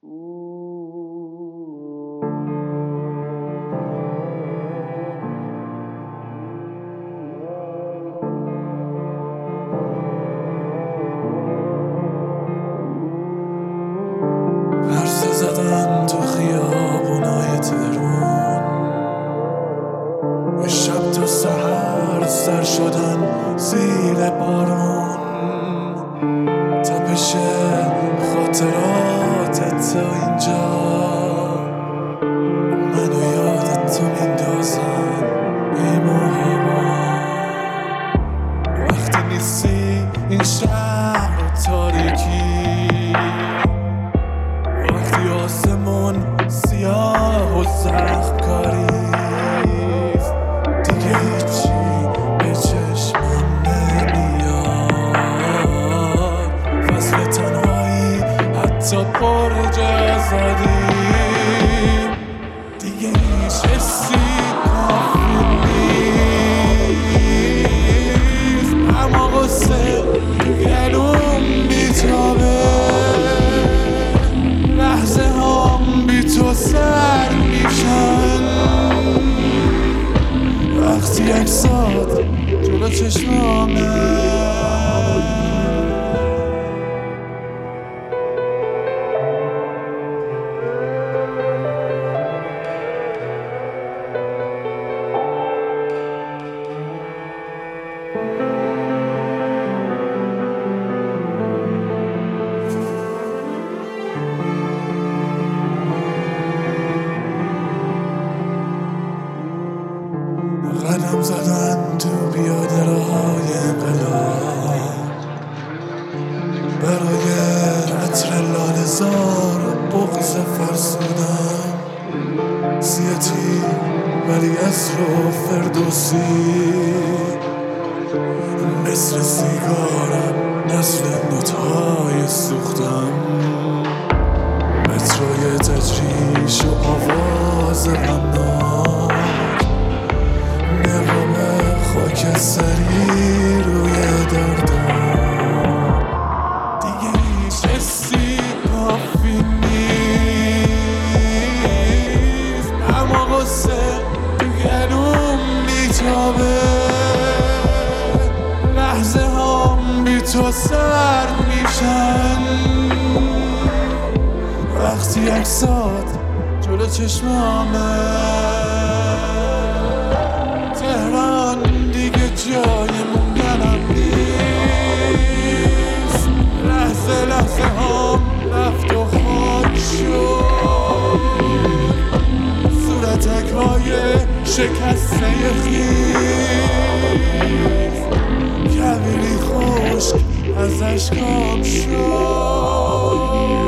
عرصه زدن تو خیابونای تهرون، شب تا سحر سر شدن زیر بارون، تپش خاطراتت تا اینجا منو یادت تو میندازن ای محبا. وقتی نیستی این شهر تاریکی، وقتی آسمون سیاه و زخم کاریست، دیگه هیچی به چشمم نمیاد. فصل تنهایی حتی پر جای آزادی، دیگه هیچ حسی کافی نیست. اما غصه تو گلوم بیتابه، لحظه هم بی تو سر میشن. وقتی عکسات جلو چشمامه، قدم زدن تو پیاده روهای انقلاب، برای عطر لاله‌زار و بغض فرسودم. سیاتی ولی عصر و فردوسی، مثل سیگارم نسل نوت‌های سوختم. متروی تجریش و آواز غمناک، نقاب خاکستری روی دردم. دیگه هیچ حسی کافی نیست. اما غصه تو گلوم بیتابه، لحظه هم بی تو سر میشن. وقتی عکسات جلو چشمامه، تهران دیگه جای موندنم نیست. لحظه لحظه هم رفت و خاک شد، صورتک‌های شکسته خیز، کبیری خشک از اشکام شد.